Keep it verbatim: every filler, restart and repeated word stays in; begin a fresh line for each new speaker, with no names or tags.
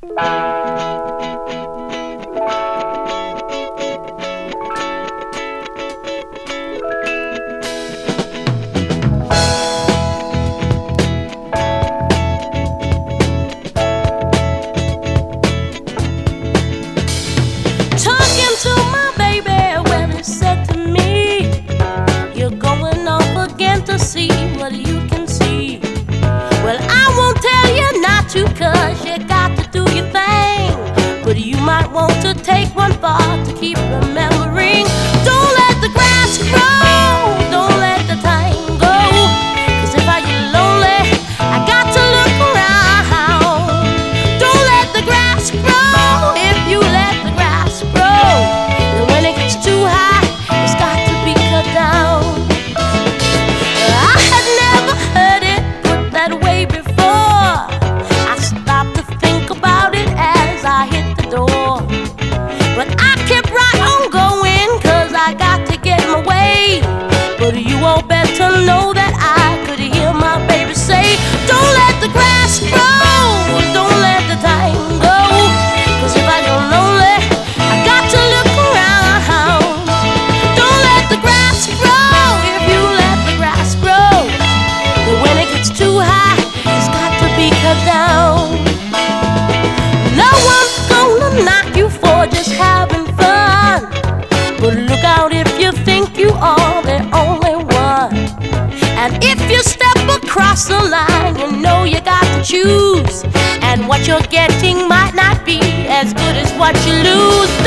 See what you can see. Well, I won't tell you not to, cause you got to do your thing. But you might want to take one thought to keep remembering. Don't let the grass grow, don't let the time go. Cause if I get lonely, I got to look around. Don't let the grass grow. If you let the grass grow, then when it gets too high, it's got to be cut down. But I kept right on going, cause I got to get my way. But you all better know that I could hear my baby say, don't let the grass grow, don't let the time go. Cause if I get lonely, I got to look around. Don't let the grass grow. If you let the grass grow, but when it gets too high, it's got to be cut down. No one's gonna knock you for just having fun, but look out if you think you are the only one. And if you step across the line, you know you got to choose, and what you're getting might not be as good as what you lose.